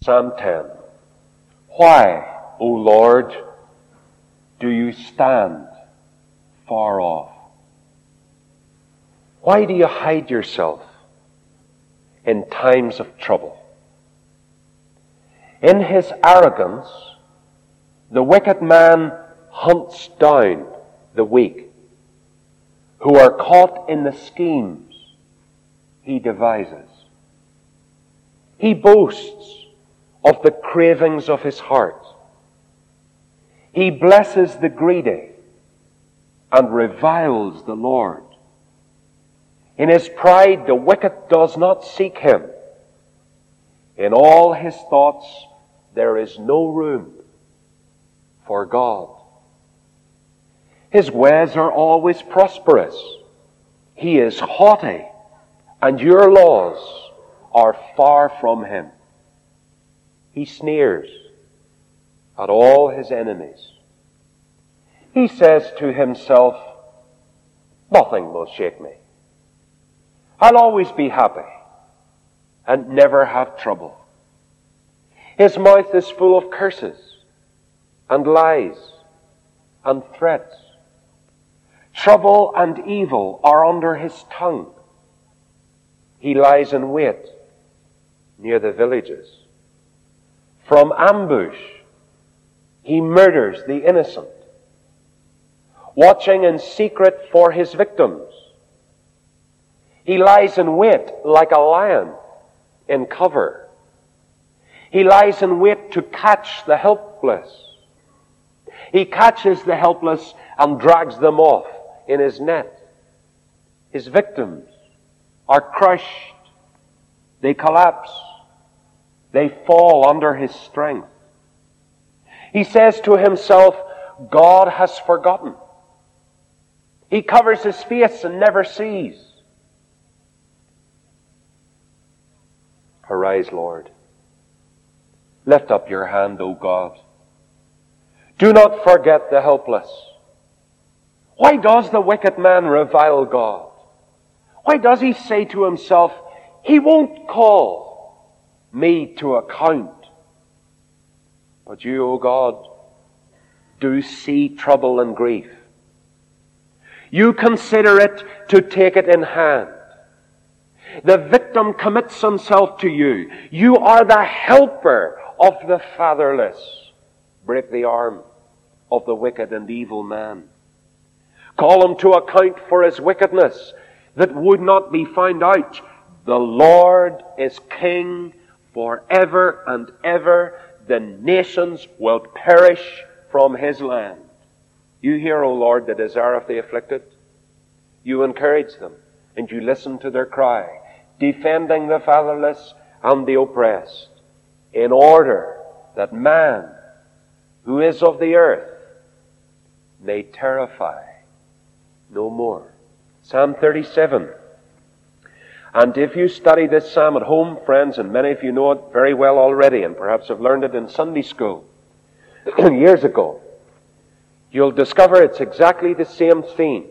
Psalm 10. Why, O Lord, do you stand far off? Why do you hide yourself in times of trouble? In his arrogance, the wicked man hunts down the weak, who are caught in the schemes he devises. He boasts of the cravings of his heart. He blesses the greedy and reviles the Lord. In his pride, the wicked does not seek him. In all his thoughts, there is no room for God. His ways are always prosperous. He is haughty, and your laws are far from him. He sneers at all his enemies. He says to himself, nothing will shake me. I'll always be happy and never have trouble. His mouth is full of curses and lies and threats. Trouble and evil are under his tongue. He lies in wait near the villages. From ambush, he murders the innocent, watching in secret for his victims. He lies in wait like a lion in cover. He lies in wait to catch the helpless. He catches the helpless and drags them off in his net. His victims are crushed. They collapse. They fall under his strength. He says to himself, God has forgotten. He covers his face and never sees. Arise, Lord. Lift up your hand, O God. Do not forget the helpless. Why does the wicked man revile God? Why does he say to himself, he won't call me to account? But you, O God, do see trouble and grief. You consider it to take it in hand. The victim commits himself to you. You are the helper of the fatherless. Break the arm of the wicked and evil man. Call him to account for his wickedness that would not be found out. The Lord is king forever and ever. The nations will perish from his land. You hear, O Lord, the desire of the afflicted. You encourage them, and you listen to their cry, defending the fatherless and the oppressed, in order that man, who is of the earth, may terrify no more. Psalm 37. And if you study this psalm at home, friends, and many of you know it very well already, and perhaps have learned it in Sunday school years ago, you'll discover it's exactly the same theme.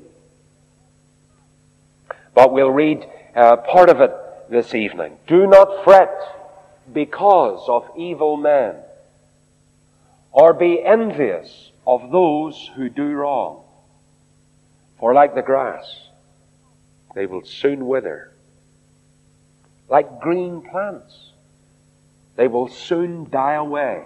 But we'll read part of it this evening. Do not fret because of evil men, or be envious of those who do wrong. For like the grass, they will soon wither. Like green plants, they will soon die away.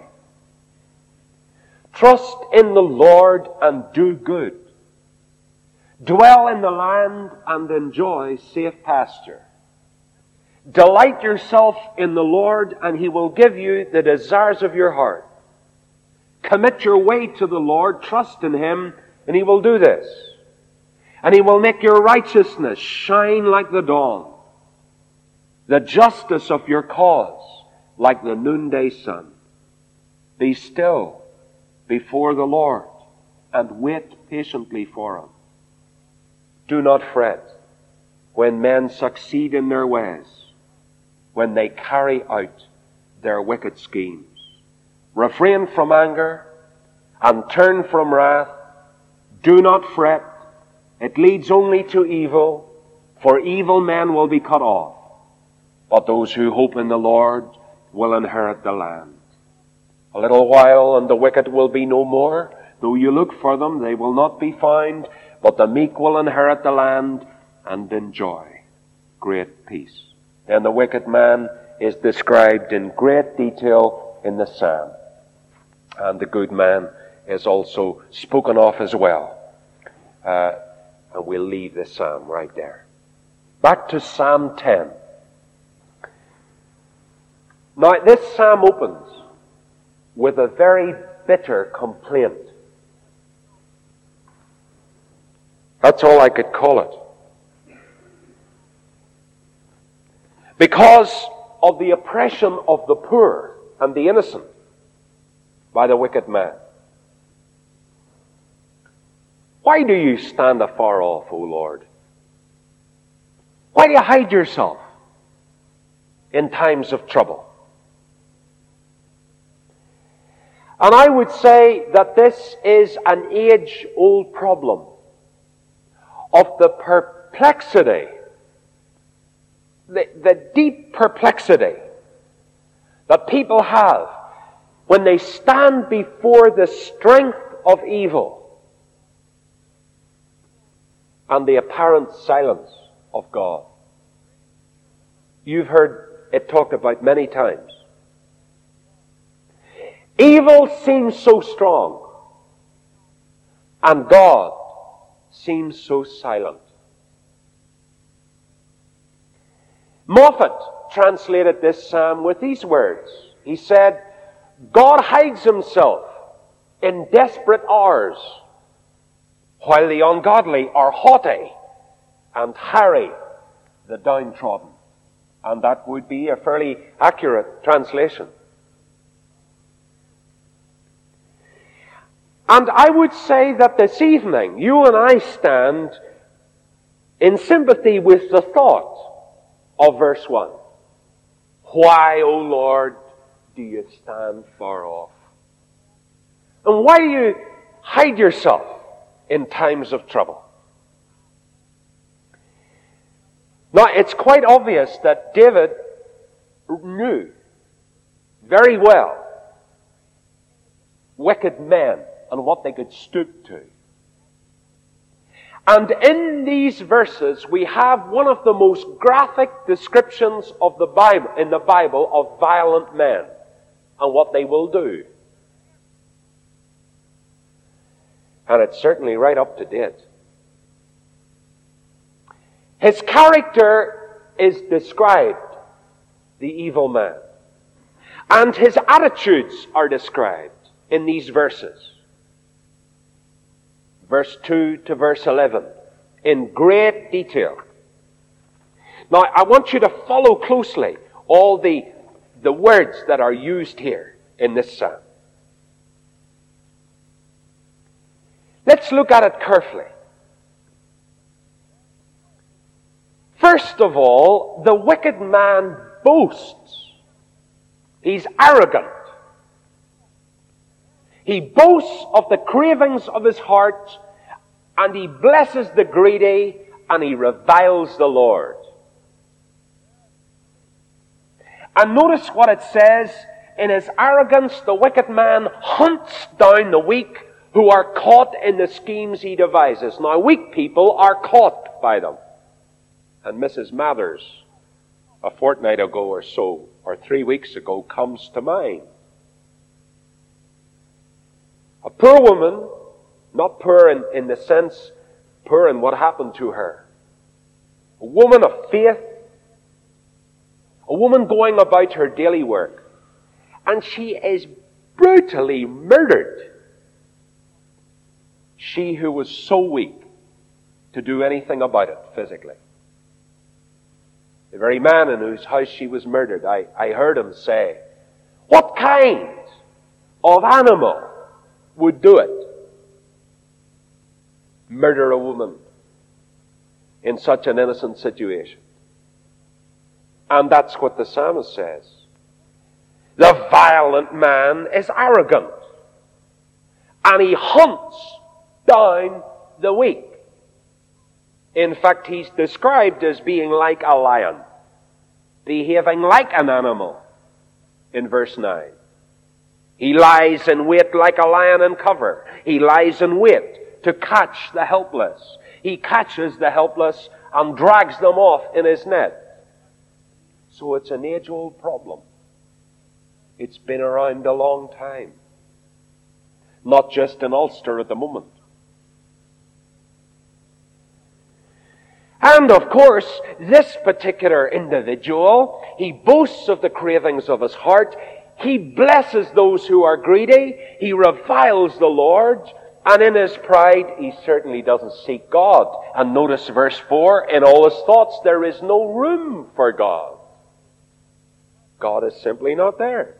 Trust in the Lord and do good. Dwell in the land and enjoy safe pasture. Delight yourself in the Lord, and He will give you the desires of your heart. Commit your way to the Lord, trust in Him, and He will do this. And He will make your righteousness shine like the dawn, the justice of your cause like the noonday sun. Be still before the Lord and wait patiently for Him. Do not fret when men succeed in their ways, when they carry out their wicked schemes. Refrain from anger and turn from wrath. Do not fret. It leads only to evil, for evil men will be cut off. But those who hope in the Lord will inherit the land. A little while, and the wicked will be no more. Though you look for them, they will not be found. But the meek will inherit the land and enjoy great peace. Then the wicked man is described in great detail in the psalm. And the good man is also spoken of as well. And we'll leave this psalm right there. Back to Psalm 10. Now, this psalm opens with a very bitter complaint. That's all I could call it. Because of the oppression of the poor and the innocent by the wicked man. Why do you stand afar off, O Lord? Why do you hide yourself in times of trouble? And I would say that this is an age-old problem of the perplexity, the deep perplexity that people have when they stand before the strength of evil and the apparent silence of God. You've heard it talked about many times. Evil seems so strong, and God seems so silent. Moffat translated this psalm with these words. He said, God hides himself in desperate hours, while the ungodly are haughty and harry the downtrodden. And that would be a fairly accurate translation. And I would say that this evening, you and I stand in sympathy with the thought of verse 1. Why, O Lord, do you stand far off? And why do you hide yourself in times of trouble? Now, it's quite obvious that David knew very well wicked men and what they could stoop to. And in these verses, we have one of the most graphic descriptions of the Bible, in the Bible, of violent men and what they will do. And it's certainly right up to date. His character is described, the evil man. And his attitudes are described in these verses. Verse 2 to verse 11, in great detail. Now, I want you to follow closely all the words that are used here in this psalm. Let's look at it carefully. First of all, the wicked man boasts. He's arrogant. He boasts of the cravings of his heart, and he blesses the greedy, and he reviles the Lord. And notice what it says, in his arrogance the wicked man hunts down the weak who are caught in the schemes he devises. Now, weak people are caught by them. And Mrs. Mathers, a fortnight ago or so, or 3 weeks ago, comes to mind. A poor woman, not poor in the sense, poor in what happened to her. A woman of faith, a woman going about her daily work, and she is brutally murdered. She who was so weak to do anything about it physically. The very man in whose house she was murdered, I heard him say, what kind of animal would do it? Murder a woman in such an innocent situation. And that's what the psalmist says. The violent man is arrogant, and he hunts down the weak. In fact, he's described as being like a lion, behaving like an animal, in verse 9. He lies in wait like a lion in cover. He lies in wait to catch the helpless. He catches the helpless and drags them off in his net. So it's an age-old problem. It's been around a long time. Not just in Ulster at the moment. And of course, this particular individual, he boasts of the cravings of his heart. He blesses those who are greedy. He reviles the Lord. And in his pride, he certainly doesn't seek God. And notice verse 4, in all his thoughts, there is no room for God. God is simply not there.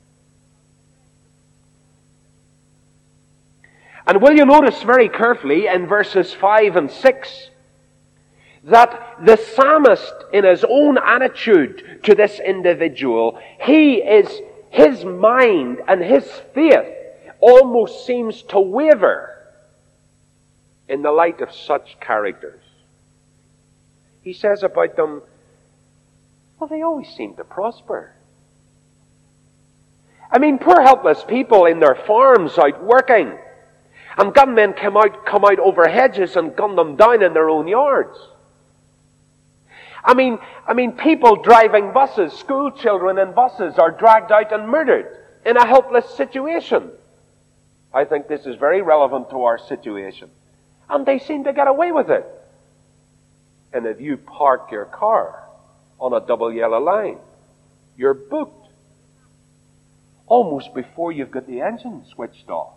And will you notice very carefully in verses 5 and 6, that the psalmist, in his own attitude to this individual, his mind and his faith almost seems to waver in the light of such characters. He says about them, well, they always seem to prosper. I mean, poor helpless people in their farms out working, and gunmen come out over hedges and gun them down in their own yards. I mean, people driving buses, school children in buses, are dragged out and murdered in a helpless situation. I think this is very relevant to our situation. And they seem to get away with it. And if you park your car on a double yellow line, you're booked. Almost before you've got the engine switched off.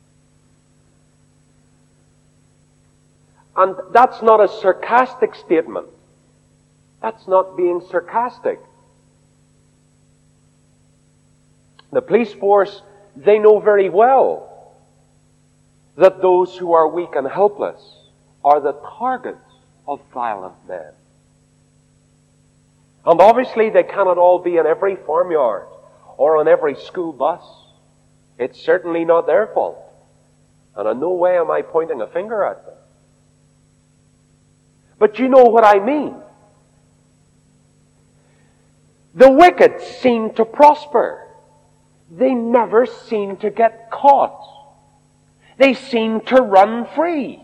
And that's not a sarcastic statement. That's not being sarcastic. The police force, they know very well that those who are weak and helpless are the targets of violent men. And obviously they cannot all be in every farmyard or on every school bus. It's certainly not their fault. And in no way am I pointing a finger at them. But you know what I mean. The wicked seem to prosper. They never seem to get caught. They seem to run free.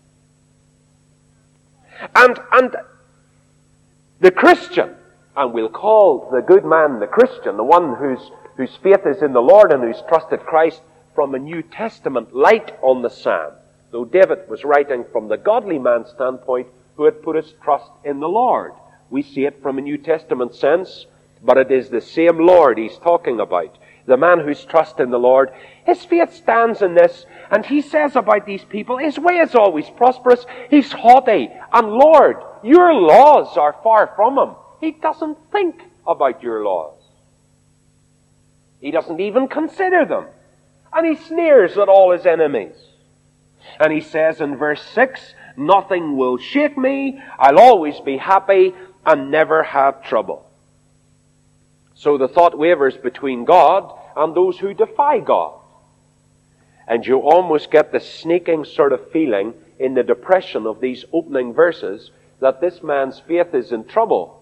And the Christian, and we'll call the good man the Christian, the one whose faith is in the Lord and who's trusted Christ from a New Testament light on the psalm, though David was writing from the godly man's standpoint who had put his trust in the Lord. We see it from a New Testament sense, but it is the same Lord he's talking about. The man who's trust in the Lord, his faith stands in this, and he says about these people, his way is always prosperous, he's haughty, and Lord, your laws are far from him. He doesn't think about your laws. He doesn't even consider them. And he sneers at all his enemies. And he says in verse 6, nothing will shake me, I'll always be happy and never have trouble. So the thought wavers between God and those who defy God. And you almost get the sneaking sort of feeling in the depression of these opening verses that this man's faith is in trouble.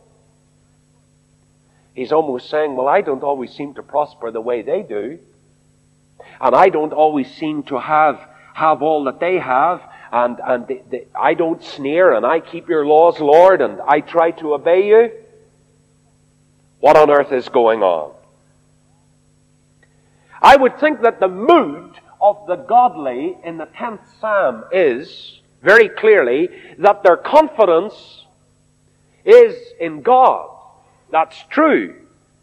He's almost saying, well, I don't always seem to prosper the way they do. And I don't always seem to have all that they have. And I don't sneer, and I keep your laws, Lord, and I try to obey you. What on earth is going on? I would think that the mood of the godly in the 10th Psalm is, very clearly, that their confidence is in God. That's true.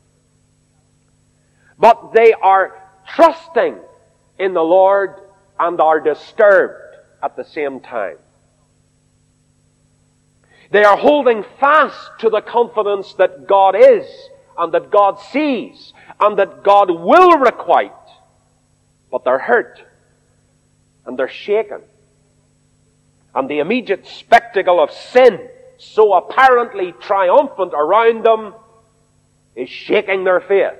But they are trusting in the Lord and are disturbed at the same time. They are holding fast to the confidence that God is, and that God sees, and that God will requite. But they're hurt, and they're shaken. And the immediate spectacle of sin, so apparently triumphant around them, is shaking their faith.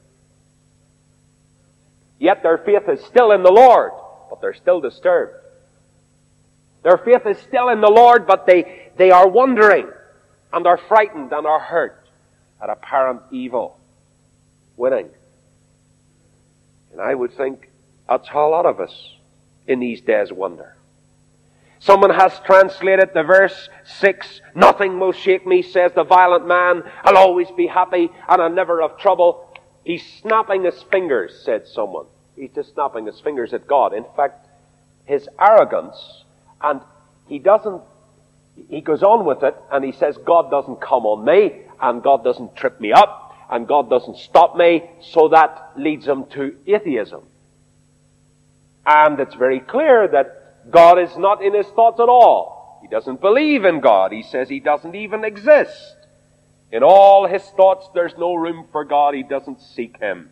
Yet their faith is still in the Lord, but they're still disturbed. Their faith is still in the Lord, but they are wondering, and are frightened, and are hurt at apparent evil. winning. And I would think that's how a lot of us in these days wonder. Someone has translated the verse 6, "Nothing will shake me, says the violent man. I'll always be happy and I'll never have trouble." He's snapping his fingers, said someone. He's just snapping his fingers at God. In fact, his arrogance, and he goes on with it, and he says, God doesn't come on me, and God doesn't trip me up, and God doesn't stop me, so that leads him to atheism. And it's very clear that God is not in his thoughts at all. He doesn't believe in God. He says he doesn't even exist. In all his thoughts, there's no room for God. He doesn't seek him.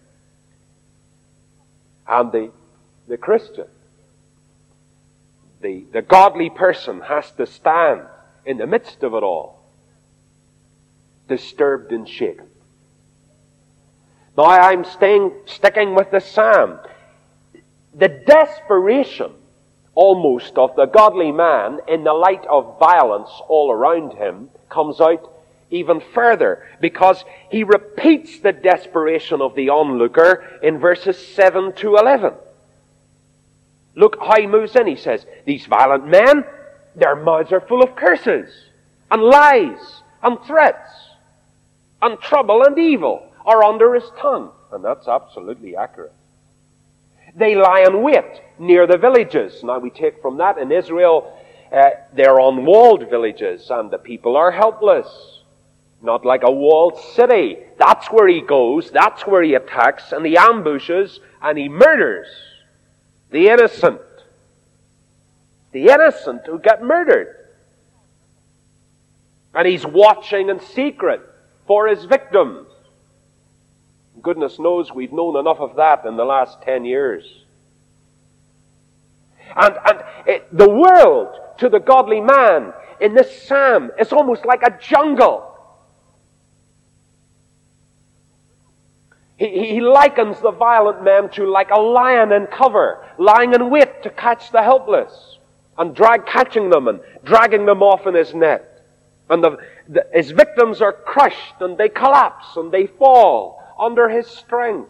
And the Christian, the godly person, has to stand in the midst of it all, disturbed and shaken. Now I'm sticking with the psalm. The desperation almost of the godly man in the light of violence all around him comes out even further, because he repeats the desperation of the onlooker in verses 7 to 11. Look how he moves in. He says, "These violent men, their mouths are full of curses, and lies, and threats, and trouble and evil are under his tongue." And that's absolutely accurate. "They lie in wait near the villages." Now we take from that, in Israel, they're unwalled villages, and the people are helpless. Not like a walled city. That's where he goes, that's where he attacks, and he ambushes, and he murders the innocent. The innocent who get murdered. And he's watching in secret for his victims. Goodness knows we've known enough of that in the last 10 years. And the world to the godly man in this psalm is almost like a jungle. He likens the violent man to like a lion in cover, lying in wait to catch the helpless, and catching them and dragging them off in his net. And his victims are crushed, and they collapse, and they fall under his strength.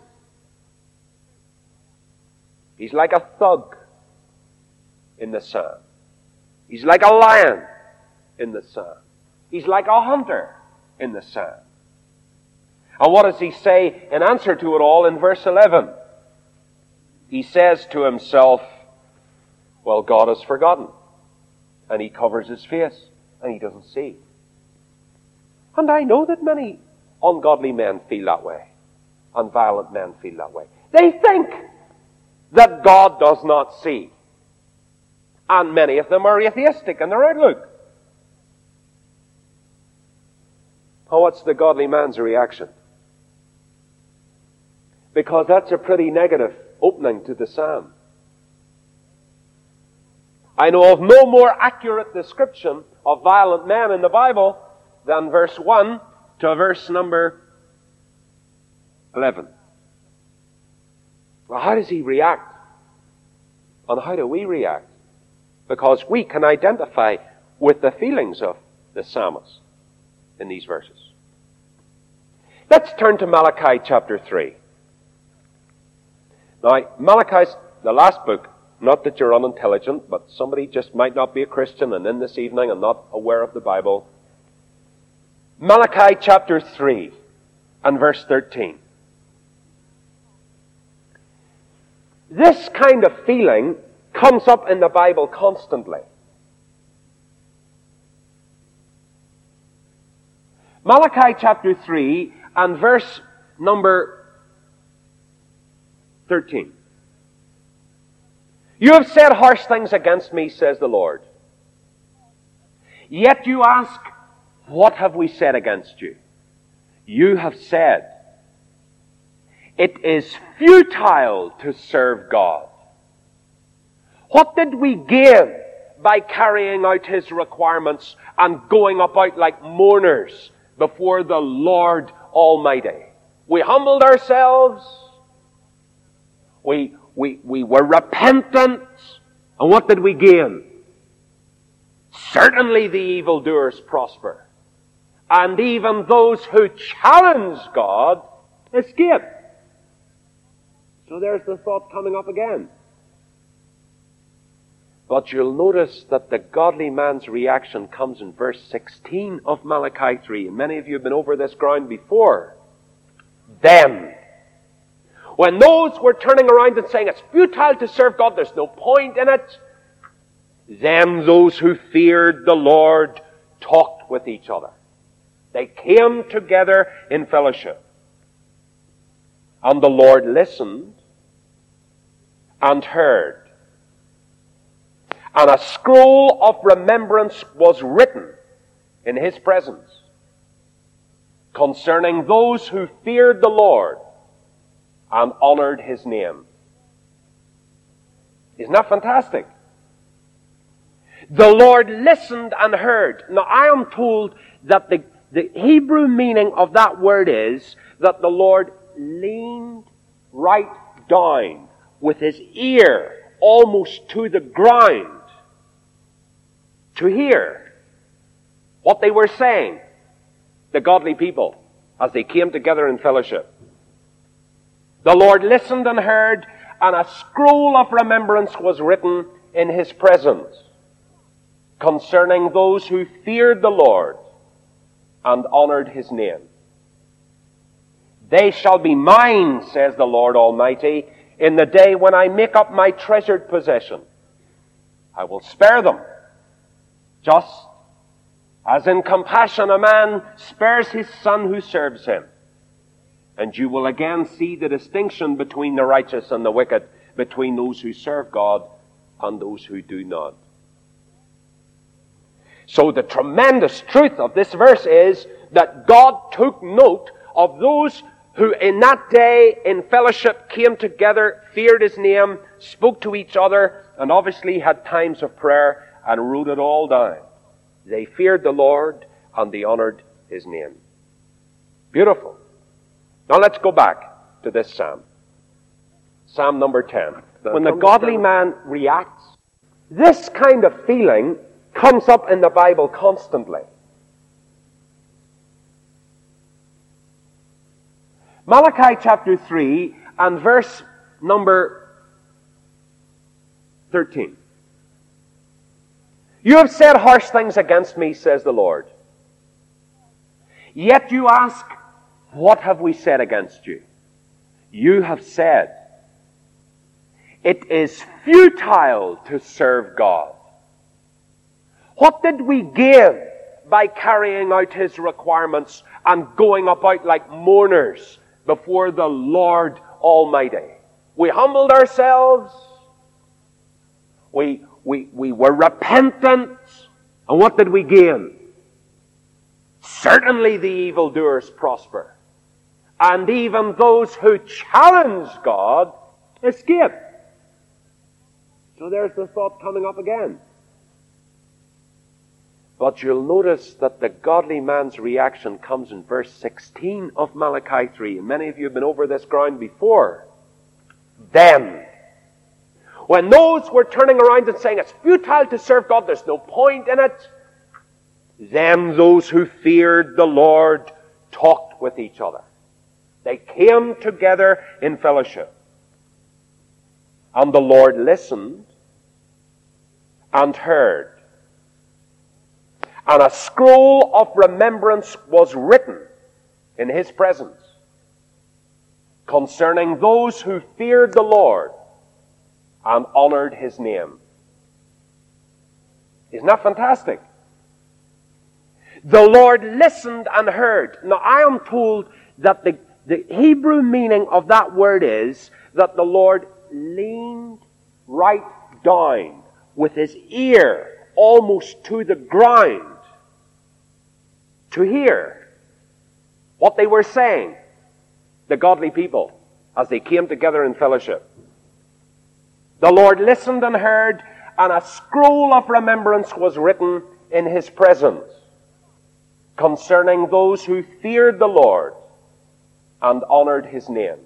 He's like a thug in the psalm. He's like a lion in the psalm. He's like a hunter in the psalm. And what does he say in answer to it all in verse 11? He says to himself, well, God has forgotten. And he covers his face, and he doesn't see. And I know that many ungodly men feel that way, and violent men feel that way. They think that God does not see. And many of them are atheistic in their outlook. Oh, what's the godly man's reaction? Because that's a pretty negative opening to the psalm. I know of no more accurate description of violent men in the Bible than verse 1 to verse number 11. Well, how does he react? And how do we react? Because we can identify with the feelings of the psalmist in these verses. Let's turn to Malachi chapter 3. Now, Malachi's the last book. Not that you're unintelligent, but somebody just might not be a Christian and in this evening and not aware of the Bible. Malachi chapter 3 and verse 13. This kind of feeling comes up in the Bible constantly. Malachi chapter 3 and verse number 13. You have said harsh things against me, says the Lord. Yet you ask, what have we said against you? You have said, it is futile to serve God. What did we gain by carrying out His requirements and going about like mourners before the Lord Almighty? We humbled ourselves. We were repentant. And what did we gain? Certainly the evildoers prosper. And even those who challenge God escape. So there's the thought coming up again. But you'll notice that the godly man's reaction comes in verse 16 of Malachi 3. And many of you have been over this ground before. Then, when those were turning around and saying it's futile to serve God, there's no point in it, then those who feared the Lord talked with each other. They came together in fellowship. And the Lord listened and heard. And a scroll of remembrance was written in His presence concerning those who feared the Lord and honored His name. Isn't that fantastic? The Lord listened and heard. Now I am told that the Hebrew meaning of that word is that the Lord leaned right down with His ear almost to the ground to hear what they were saying, the godly people, as they came together in fellowship. The Lord listened and heard, and a scroll of remembrance was written in His presence concerning those who feared the Lord and honored His name. They shall be mine, says the Lord Almighty, in the day when I make up my treasured possession. I will spare them, just as in compassion a man spares his son who serves him. And you will again see the distinction between the righteous and the wicked, between those who serve God and those who do not. So the tremendous truth of this verse is that God took note of those who in that day in fellowship came together, feared His name, spoke to each other, and obviously had times of prayer, and wrote it all down. They feared the Lord and they honored His name. Beautiful. Now let's go back to this psalm. Psalm number 10. When the godly man reacts, this kind of feeling comes up in the Bible constantly. Malachi chapter 3 and verse number 13. You have said harsh things against me, says the Lord. Yet you ask, what have we said against you? You have said, it is futile to serve God. What did we give by carrying out His requirements and going about like mourners before the Lord Almighty? We humbled ourselves. We were repentant. And what did we gain? Certainly the evildoers prosper. And even those who challenge God escape. So there's the thought coming up again. But you'll notice that the godly man's reaction comes in verse 16 of Malachi 3. And many of you have been over this ground before. Then, when those were turning around and saying it's futile to serve God, there's no point in it, then those who feared the Lord talked with each other. They came together in fellowship. And the Lord listened and heard. And a scroll of remembrance was written in His presence concerning those who feared the Lord and honored His name. Isn't that fantastic? The Lord listened and heard. Now I am told that the Hebrew meaning of that word is that the Lord leaned right down with His ear almost to the ground to hear what they were saying, the godly people, as they came together in fellowship. The Lord listened and heard, and a scroll of remembrance was written in His presence concerning those who feared the Lord and honored His name.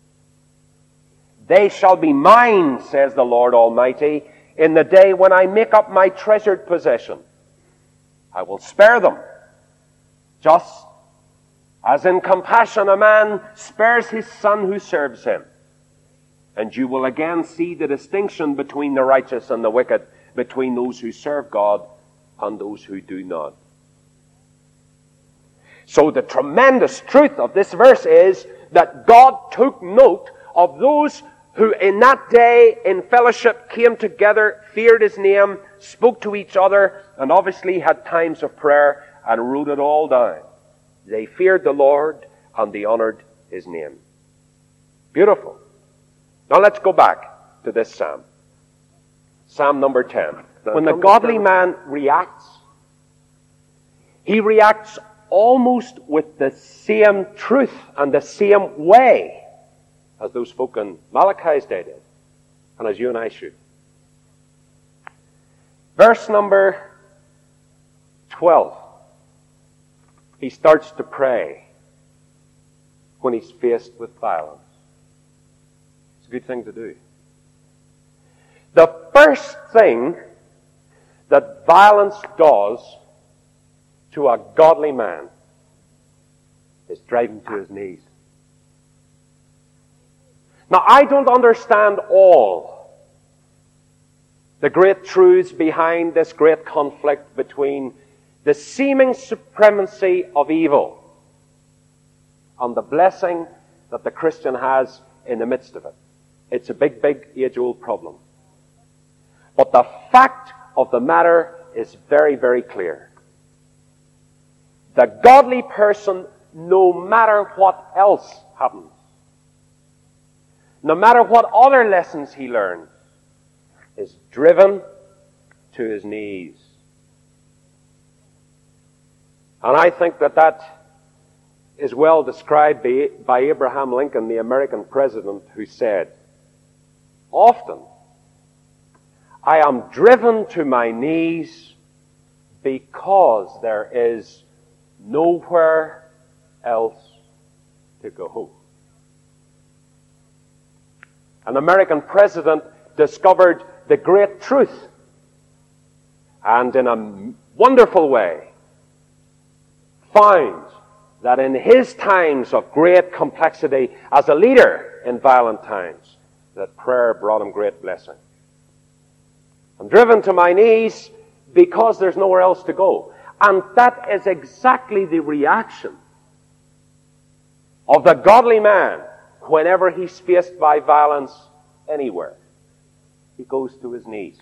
They shall be mine, says the Lord Almighty, in the day when I make up my treasured possession. I will spare them, just as in compassion a man spares his son who serves him. And you will again see the distinction between the righteous and the wicked, between those who serve God and those who do not. So the tremendous truth of this verse is that God took note of those who in that day in fellowship came together, feared His name, spoke to each other, and obviously had times of prayer, and wrote it all down. They feared the Lord and they honored His name. Beautiful. Now let's go back to this psalm. Psalm number 10. When the godly man reacts, he reacts almost with the same truth and the same way as those folk in Malachi's day did, and as you and I should. Verse number 12. He starts to pray when he's faced with violence. It's a good thing to do. The first thing that violence does to a godly man is drive him to his knees. Now, I don't understand all the great truths behind this great conflict between the seeming supremacy of evil and the blessing that the Christian has in the midst of it. It's a big, big, age-old problem. But the fact of the matter is very, very clear. The godly person, no matter what else happens, no matter what other lessons he learns, is driven to his knees. And I think that is well described by Abraham Lincoln, the American president, who said, "Often I am driven to my knees because there is nowhere else to go." An American president discovered the great truth, and in a wonderful way found that in his times of great complexity as a leader in violent times, that prayer brought him great blessing. I'm driven to my knees because there's nowhere else to go. And that is exactly the reaction of the godly man whenever he's faced by violence anywhere. He goes to his knees.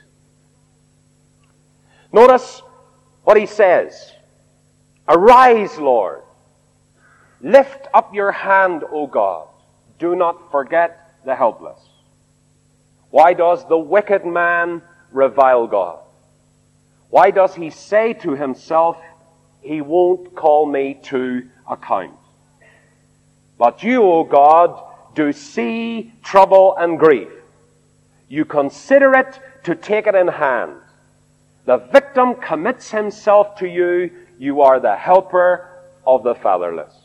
Notice what he says. "Arise, Lord. Lift up your hand, O God. Do not forget the helpless." Why does the wicked man revile God? Why does he say to himself, "He won't call me to account"? But you, O God, do see trouble and grief. You consider it to take it in hand. The victim commits himself to you. You are the helper of the fatherless.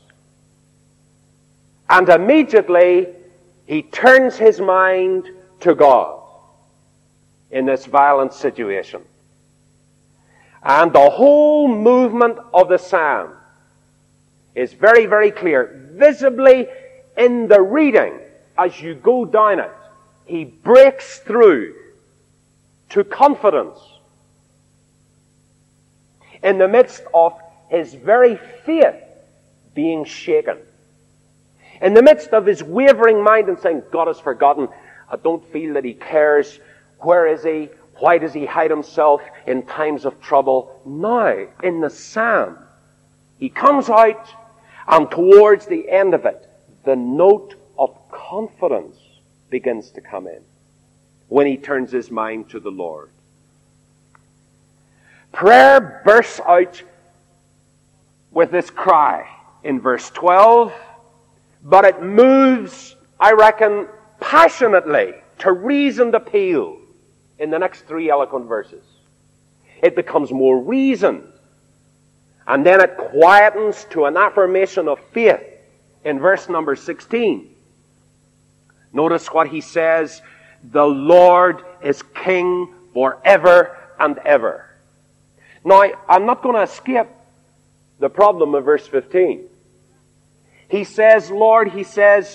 And immediately he turns his mind to God in this violent situation. And the whole movement of the psalm is very, very clear. Visibly in the reading, as you go down it, he breaks through to confidence in the midst of his very faith being shaken. In the midst of his wavering mind and saying, "God has forgotten. I don't feel that He cares. Where is He? Why does He hide Himself in times of trouble?" Now, in the psalm, he comes out, and towards the end of it, the note of confidence begins to come in when he turns his mind to the Lord. Prayer bursts out with this cry in verse 12, but it moves, I reckon, passionately to reasoned appeal in the next 3 eloquent verses. It becomes more reasoned, and then it quietens to an affirmation of faith in verse number 16. Notice what he says, "The Lord is King forever and ever." Now, I'm not going to escape the problem of verse 15. He says, Lord, he says,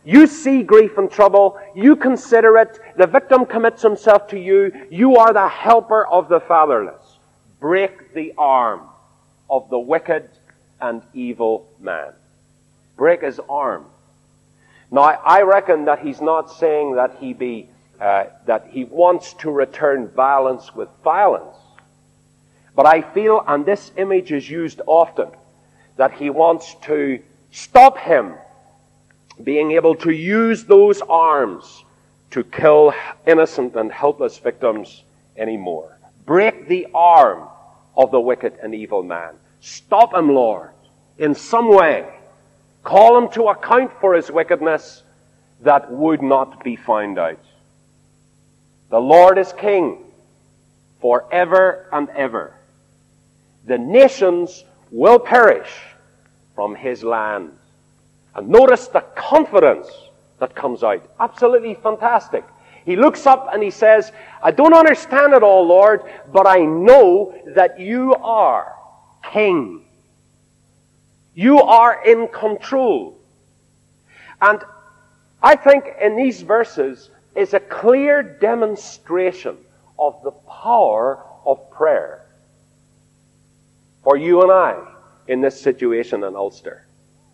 You see grief and trouble. You consider it. The victim commits himself to you. You are the helper of the fatherless. Break the arm of the wicked and evil man. Break his arm. Now, I reckon that he's not saying that that he wants to return violence with violence. But I feel, and this image is used often, that he wants to stop him being able to use those arms to kill innocent and helpless victims anymore. Break the arm of the wicked and evil man. Stop him, Lord, in some way. Call him to account for his wickedness that would not be found out. The Lord is King forever and ever. The nations will perish from his land. And notice the confidence that comes out. Absolutely fantastic. He looks up and he says, I don't understand it all, Lord, but I know that you are King. You are in control. And I think in these verses is a clear demonstration of the power of prayer for you and I in this situation in Ulster.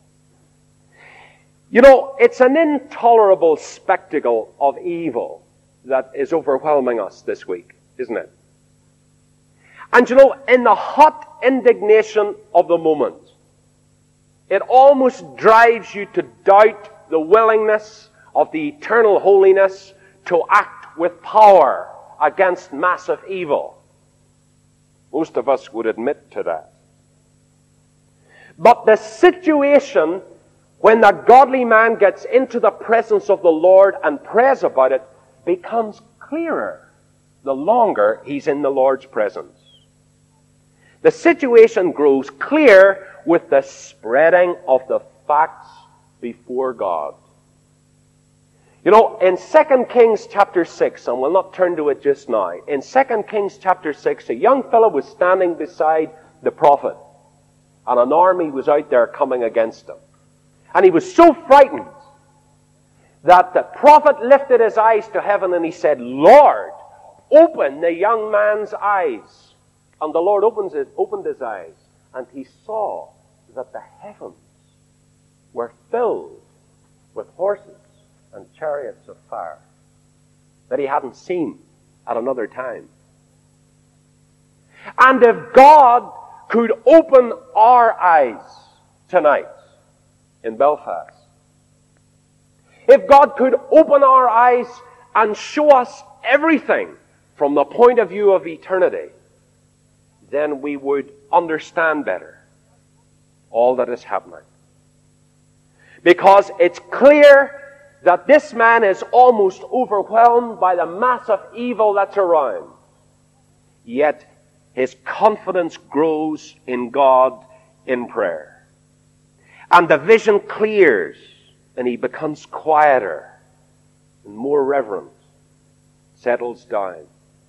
You know, it's an intolerable spectacle of evil that is overwhelming us this week, isn't it? And you know, in the hot indignation of the moment, it almost drives you to doubt the willingness of the eternal holiness to act with power against massive evil. Most of us would admit to that. But the situation when the godly man gets into the presence of the Lord and prays about it becomes clearer the longer he's in the Lord's presence. The situation grows clear with the spreading of the facts before God. You know, in 2 Kings chapter 6, and we'll not turn to it just now, in 2 Kings chapter 6, a young fellow was standing beside the prophet, and an army was out there coming against him. And he was so frightened that the prophet lifted his eyes to heaven and he said, Lord, open the young man's eyes. And the Lord opened his eyes, and he saw that the heavens were filled with horses and chariots of fire that he hadn't seen at another time. And if God could open our eyes tonight in Belfast, if God could open our eyes and show us everything from the point of view of eternity, then we would understand better all that is happening. Because it's clear that this man is almost overwhelmed by the massive evil that's around. Yet his confidence grows in God in prayer. And the vision clears, and he becomes quieter and more reverent, settles down.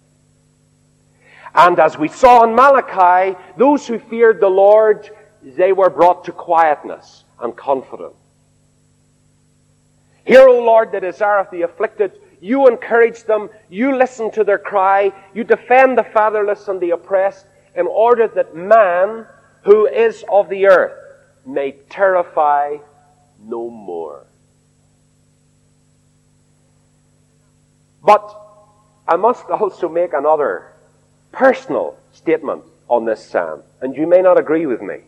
And as we saw in Malachi, those who feared the Lord, they were brought to quietness and confidence. Hear, O Lord, the desire of the afflicted. You encourage them. You listen to their cry. You defend the fatherless and the oppressed, in order that man, who is of the earth, may terrify no more. But I must also make another personal statement on this psalm, and you may not agree with me.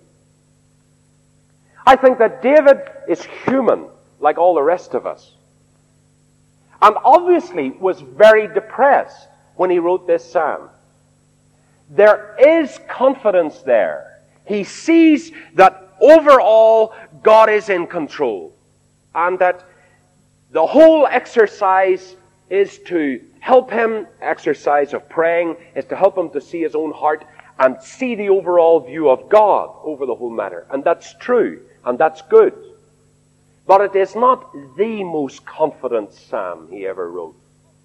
I think that David is human, like all the rest of us, and obviously was very depressed when he wrote this psalm. There is confidence there. He sees that overall God is in control, and that the whole exercise is to help him, exercise of praying, is to help him to see his own heart and see the overall view of God over the whole matter. And that's true, and that's good. But it is not the most confident psalm he ever wrote.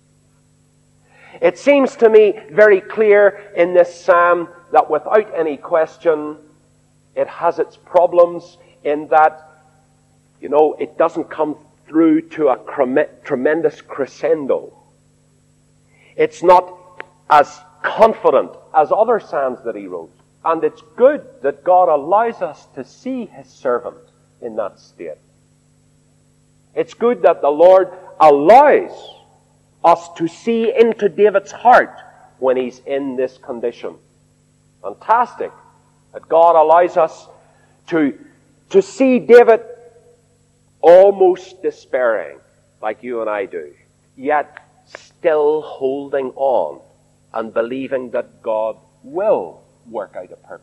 It seems to me very clear in this psalm that without any question, it has its problems in that, it doesn't come through to a tremendous crescendo. It's not as confident as other psalms that he wrote. And it's good that God allows us to see His servant in that state. It's good that the Lord allows us to see into David's heart when he's in this condition. Fantastic that God allows us to see David almost despairing, like you and I do, yet still holding on and believing that God will work out a purpose.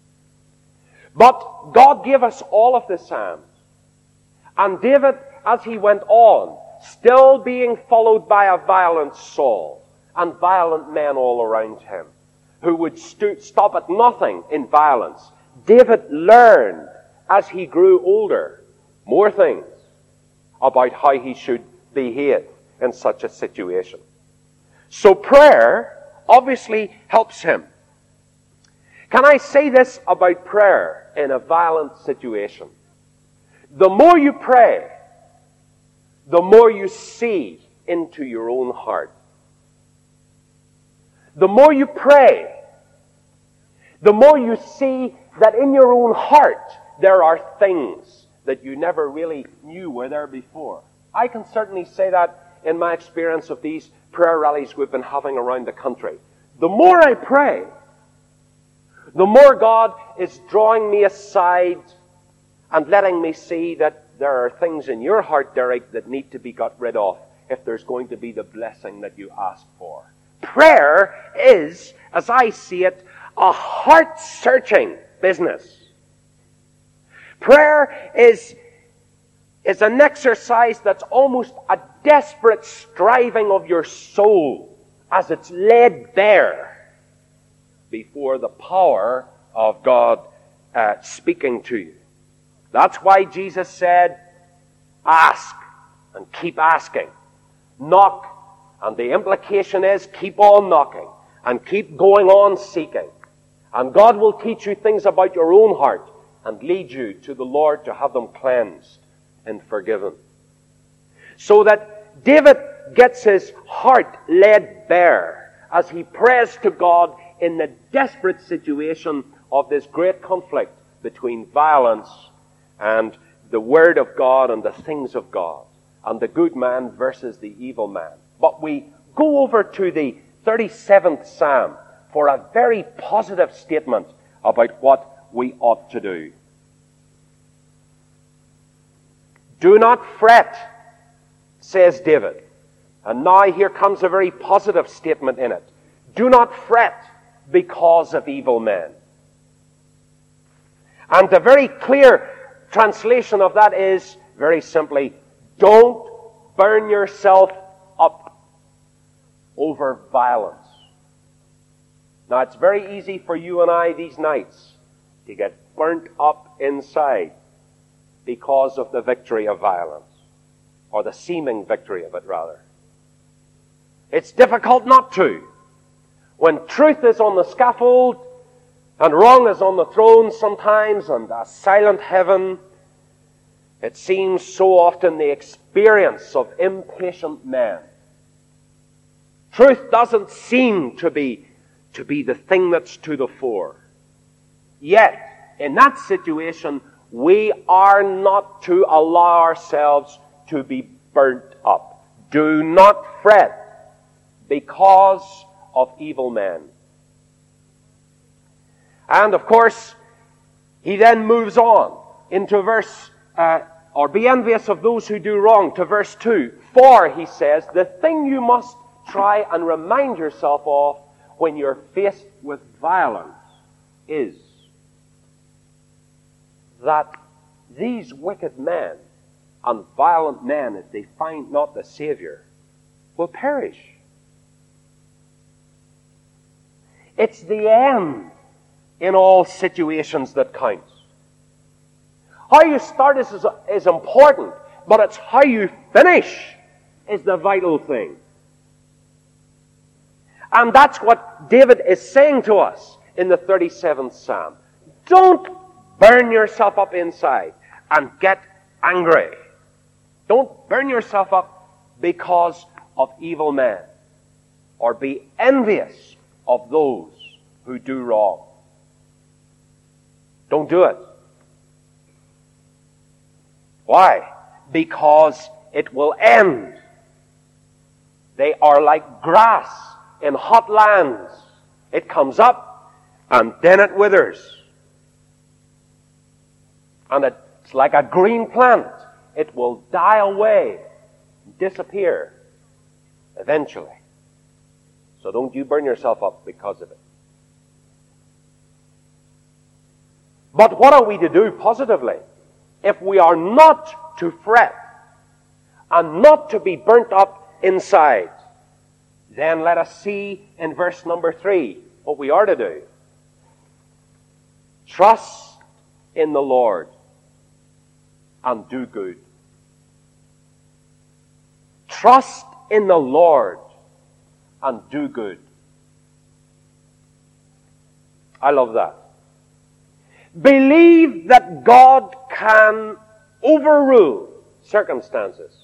But God gave us all of the Psalms. And David, as he went on, still being followed by a violent Saul and violent men all around him, who would stop at nothing in violence, David learned, as he grew older, more things about how he should behave in such a situation. So prayer obviously helps him. Can I say this about prayer in a violent situation? The more you pray, the more you see into your own heart. The more you pray, the more you see that in your own heart there are things that you never really knew were there before. I can certainly say that in my experience of these prayer rallies we've been having around the country. The more I pray, the more God is drawing me aside and letting me see that there are things in your heart, Derek, that need to be got rid of if there's going to be the blessing that you ask for. Prayer is, as I see it, a heart-searching business. Prayer is an exercise that's almost a desperate striving of your soul as it's laid bare before the power of God speaking to you. That's why Jesus said, ask and keep asking. Knock, and the implication is keep on knocking and keep going on seeking. And God will teach you things about your own heart and lead you to the Lord to have them cleansed and forgiven. So that David gets his heart laid bare as he prays to God in the desperate situation of this great conflict between violence and the Word of God and the things of God, and the good man versus the evil man. But we go over to the 37th Psalm for a very positive statement about what we ought to do. Do not fret, says David. And now here comes a very positive statement in it. Do not fret because of evil men. And the very clear translation of that is, very simply, don't burn yourself up over violence. Now, it's very easy for you and I these nights to get burnt up inside because of the victory of violence, or the seeming victory of it, rather. It's difficult not to. When truth is on the scaffold, and wrong is on the throne sometimes, and a silent heaven, it seems so often the experience of impatient men. Truth doesn't seem to be the thing that's to the fore. Yet, in that situation, we are not to allow ourselves to be burnt up. Do not fret because of evil men. And of course, he then moves on into verse, or be envious of those who do wrong, to verse 2. For, he says, the thing you must try and remind yourself of when you're faced with violence is that these wicked men and violent men, if they find not the Savior, will perish. It's the end in all situations that counts. How you start is important, but it's how you finish is the vital thing. And that's what David is saying to us in the 37th Psalm. Don't burn yourself up inside and get angry. Don't burn yourself up because of evil men, or be envious of those who do wrong. Don't do it. Why? Because it will end. They are like grass in hot lands. It comes up and then it withers. And it's like a green plant. It will die away, disappear eventually. So don't you burn yourself up because of it. But what are we to do positively? If we are not to fret and not to be burnt up inside, then let us see in verse number 3 what we are to do. Trust in the Lord and do good. Trust in the Lord and do good. I love that. Believe that God can overrule circumstances,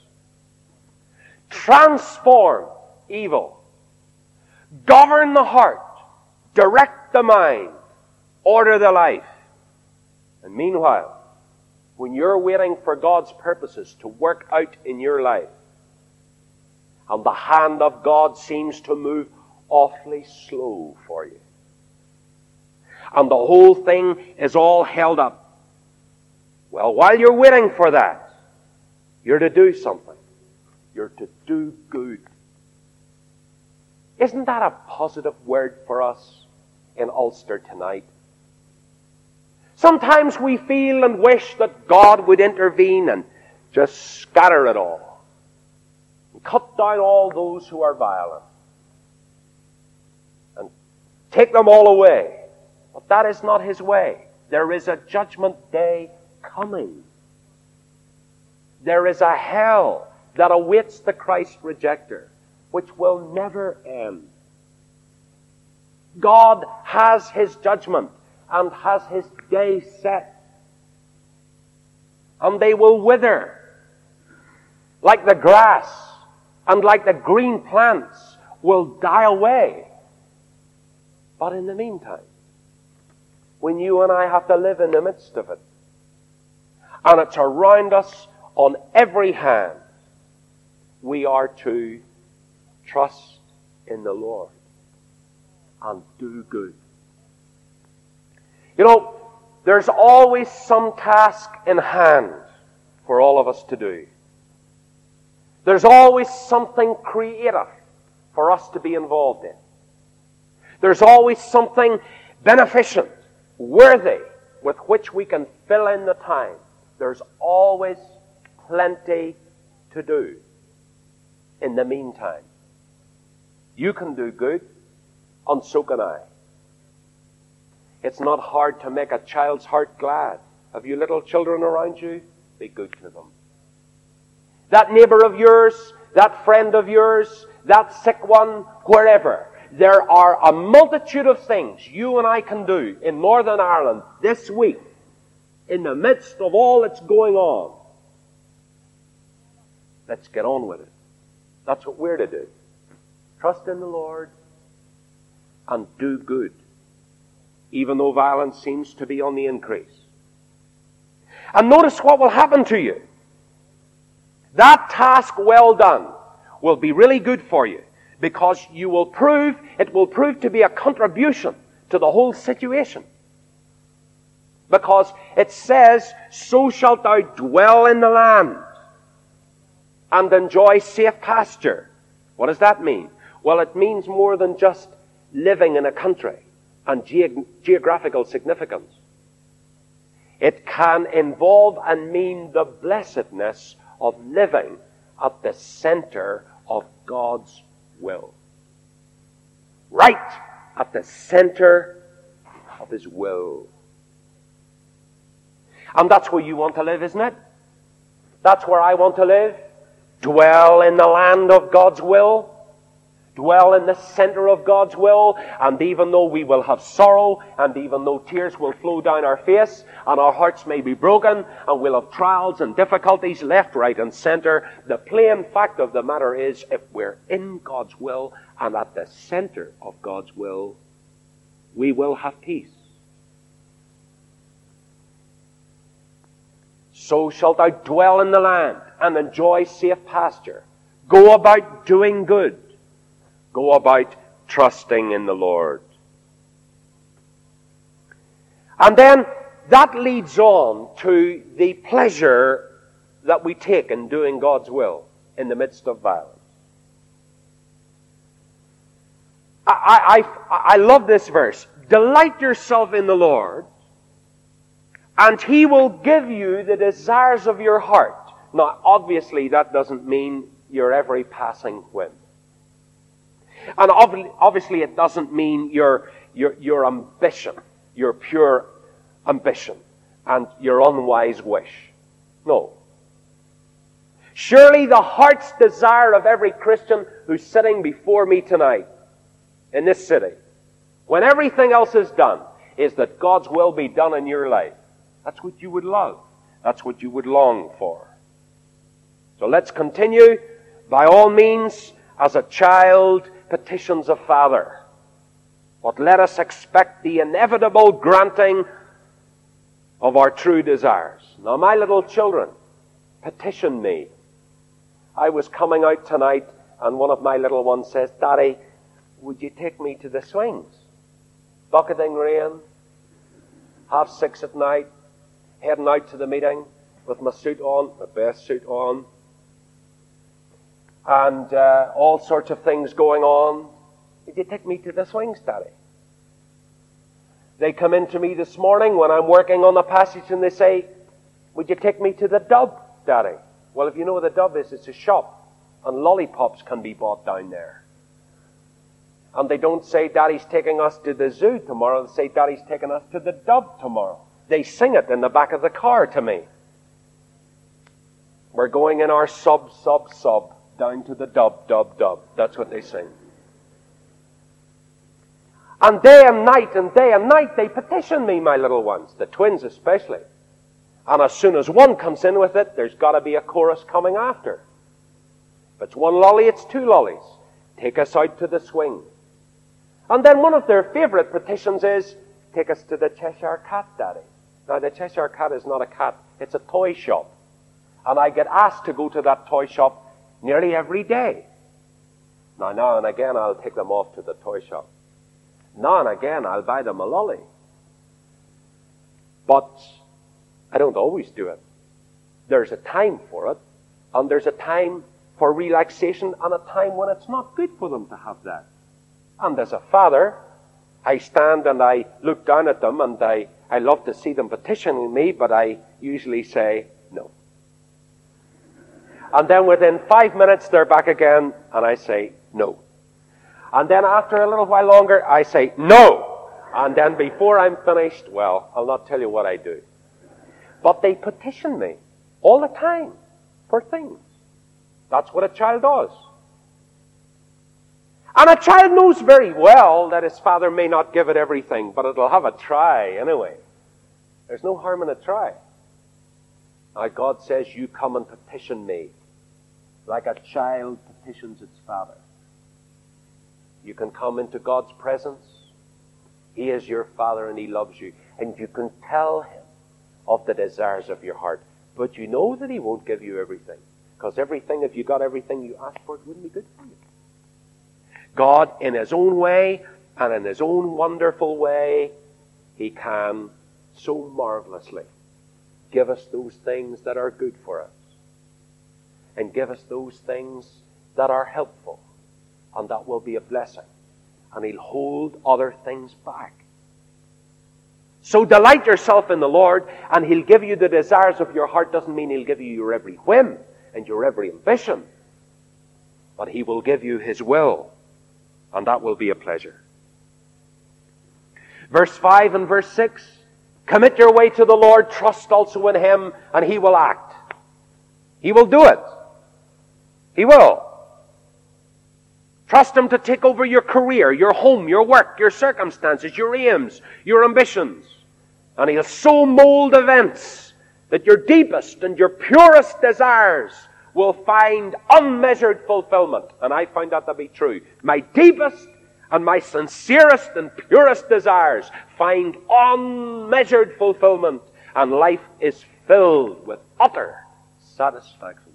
transform evil, govern the heart, direct the mind, order the life. And meanwhile, when you're waiting for God's purposes to work out in your life, and the hand of God seems to move awfully slow for you, and the whole thing is all held up, well, while you're waiting for that, you're to do something. You're to do good. Isn't that a positive word for us in Ulster tonight? Sometimes we feel and wish that God would intervene and just scatter it all, and cut down all those who are violent, and take them all away. But that is not His way. There is a judgment day coming. There is a hell that awaits the Christ rejecter, which will never end. God has His judgment and has His day set. And they will wither like the grass, and like the green plants will die away. But in the meantime, when you and I have to live in the midst of it, and it's around us on every hand, we are to trust in the Lord and do good. You know, there's always some task in hand for all of us to do. There's always something creative for us to be involved in. There's always something beneficent, worthy, with which we can fill in the time. There's always plenty to do. In the meantime, you can do good, and so can I. It's not hard to make a child's heart glad. Have you little children around you? Be good to them. That neighbor of yours, that friend of yours, that sick one, wherever. There are a multitude of things you and I can do in Northern Ireland this week, in the midst of all that's going on. Let's get on with it. That's what we're to do. Trust in the Lord and do good, even though violence seems to be on the increase. And notice what will happen to you. That task well done will be really good for you, because it will prove to be a contribution to the whole situation. Because it says, so shalt thou dwell in the land and enjoy safe pasture. What does that mean? Well, it means more than just living in a country and geographical significance. It can involve and mean the blessedness of living at the center of God's will. Right at the center of His will. And that's where you want to live, isn't it? That's where I want to live. Dwell in the land of God's will. dwell in the center of God's will, and even though we will have sorrow, and even though tears will flow down our face, and our hearts may be broken, and we'll have trials and difficulties left, right, and center, the plain fact of the matter is, if we're in God's will and at the center of God's will, we will have peace. So shalt thou dwell in the land and enjoy safe pasture. Go about doing good. Go about trusting in the Lord. And then that leads on to the pleasure that we take in doing God's will in the midst of violence. I love this verse. Delight yourself in the Lord, and He will give you the desires of your heart. Now, obviously, that doesn't mean your every passing whim. And obviously, it doesn't mean your ambition, your pure ambition, and your unwise wish. No. Surely the heart's desire of every Christian who's sitting before me tonight in this city, when everything else is done, is that God's will be done in your life. That's what you would love. That's what you would long for. So let's continue. By all means, as a child petitions a father, but let us expect the inevitable granting of our true desires. Now, my little children, petition me. I was coming out tonight, and one of my little ones says, Daddy, would you take me to the swings? Bucketing rain, 6:30 at night, heading out to the meeting with my suit on, my best suit on, and all sorts of things going on. Would you take me to the swings, Daddy? They come in to me this morning when I'm working on the passage and they say, would you take me to the Dub, Daddy? Well, if you know what the Dub is, it's a shop, and lollipops can be bought down there. And they don't say, Daddy's taking us to the zoo tomorrow. They say, Daddy's taking us to the Dub tomorrow. They sing it in the back of the car to me. We're going in our sub down to the Dub. That's what they sing. And day and night, they petition me, my little ones, the twins especially. And as soon as one comes in with it, there's got to be a chorus coming after. If it's one lolly, it's two lollies. Take us out to the swing. And then one of their favorite petitions is, take us to the Cheshire Cat, Daddy. Now, the Cheshire Cat is not a cat, it's a toy shop. And I get asked to go to that toy shop nearly every day. Now and again, I'll take them off to the toy shop. Now and again, I'll buy them a lolly. But I don't always do it. There's a time for it, and there's a time for relaxation, and a time when it's not good for them to have that. And as a father, I stand and I look down at them, and I love to see them petitioning me, but I usually say no. And then within 5 minutes, they're back again, and I say no. And then after a little while longer, I say no. And then before I'm finished, well, I'll not tell you what I do. But they petition me all the time for things. That's what a child does. And a child knows very well that his father may not give it everything, but it'll have a try anyway. There's no harm in a try. Now God says, you come and petition me like a child petitions its father. You can come into God's presence. He is your Father and He loves you. And you can tell Him of the desires of your heart. But you know that He won't give you everything. Because everything, if you got everything you asked for, it wouldn't be good for you. God, in His own way and in His own wonderful way, He can so marvelously give us those things that are good for us. And give us those things that are helpful. And that will be a blessing. And He'll hold other things back. So delight yourself in the Lord, and He'll give you the desires of your heart. Doesn't mean He'll give you your every whim and your every ambition. But He will give you His will. And that will be a pleasure. Verse 5 and verse 6. Commit your way to the Lord, trust also in Him, and He will act. He will do it. He will. trust Him to take over your career, your home, your work, your circumstances, your aims, your ambitions. And He'll so mold events that your deepest and your purest desires will find unmeasured fulfillment. And I find that to be true. My deepest and my sincerest and purest desires find unmeasured fulfillment. And life is filled with utter satisfaction.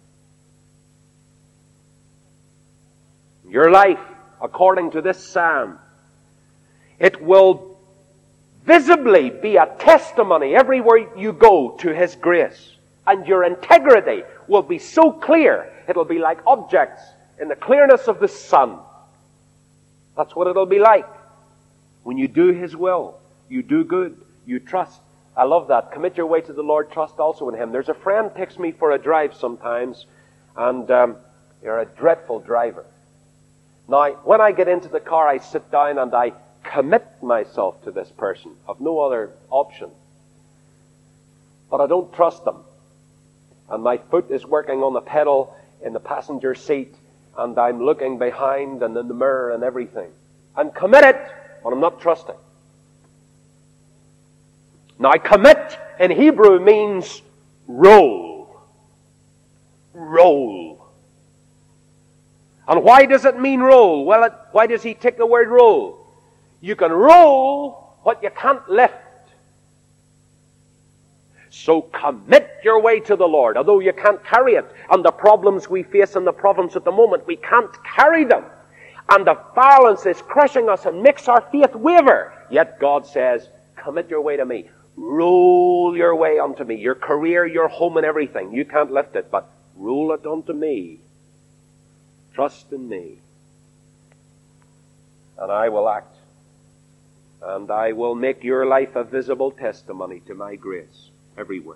Your life, according to this psalm, it will visibly be a testimony everywhere you go to His grace. And your integrity will be so clear, it'll be like objects in the clearness of the sun. That's what it'll be like. When you do His will, you do good, you trust. I love that. Commit your way to the Lord, trust also in Him. There's a friend takes me for a drive sometimes, and you're a dreadful driver. Now, when I get into the car, I sit down and I commit myself to this person. I've no other option. But I don't trust them. And my foot is working on the pedal in the passenger seat, and I'm looking behind and in the mirror and everything. I'm committed, but I'm not trusting. Now, commit in Hebrew means roll. Roll. And why does it mean roll? Well, why does he take the word roll? You can roll what you can't lift. So commit your way to the Lord, although you can't carry it. And the problems we face in the province at the moment, we can't carry them. And the violence is crushing us and makes our faith waver. Yet God says, commit your way to me. Roll your way unto me. Your career, your home and everything. You can't lift it, but roll it unto me. Trust in me. And I will act. And I will make your life a visible testimony to my grace everywhere.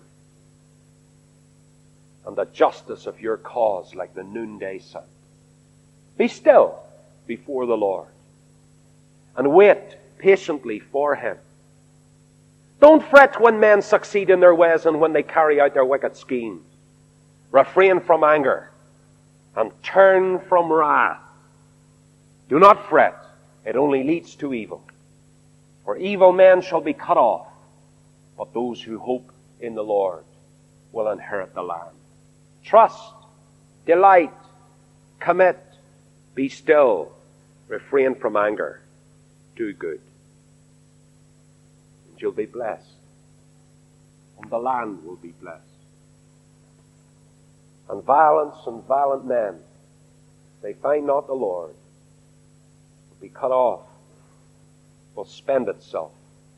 And the justice of your cause like the noonday sun. Be still before the Lord. And wait patiently for Him. Don't fret when men succeed in their ways and when they carry out their wicked schemes. Refrain from anger and turn from wrath. Do not fret. It only leads to evil. For evil men shall be cut off, but those who hope in the Lord will inherit the land. Trust, delight, commit, be still, refrain from anger, do good. And you'll be blessed. And the land will be blessed. And violence and violent men, they find not the Lord, will be cut off, will spend itself.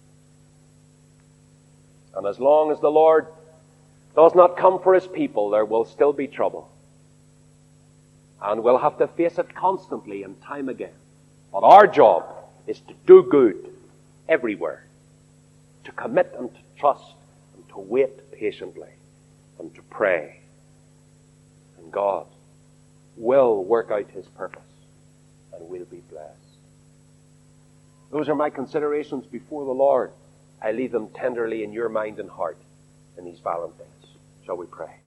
And as long as the Lord does not come for His people, there will still be trouble. And we'll have to face it constantly and time again. But our job is to do good everywhere. To commit and to trust and to wait patiently and to pray. And God will work out His purpose and we'll be blessed. Those are my considerations before the Lord. I leave them tenderly in your mind and heart in these Valentines. Shall we pray?